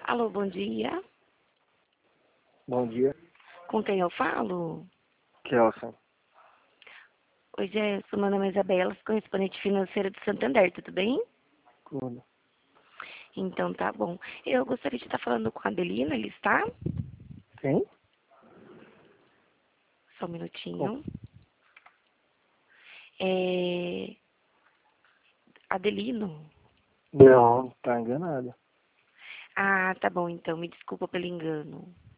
Alô, bom dia. Bom dia, Com quem eu falo? Kelson. Oi, Gerson, meu nome é Isabela, sou correspondente financeira do Santander, tudo bem? Tudo. Então tá bom. Eu gostaria de estar falando com a Adelina, ele está? Quem? Só um Com- minutinho. É... Adelino? Não, tá enganado. Ah, tá bom então, me desculpa pelo engano.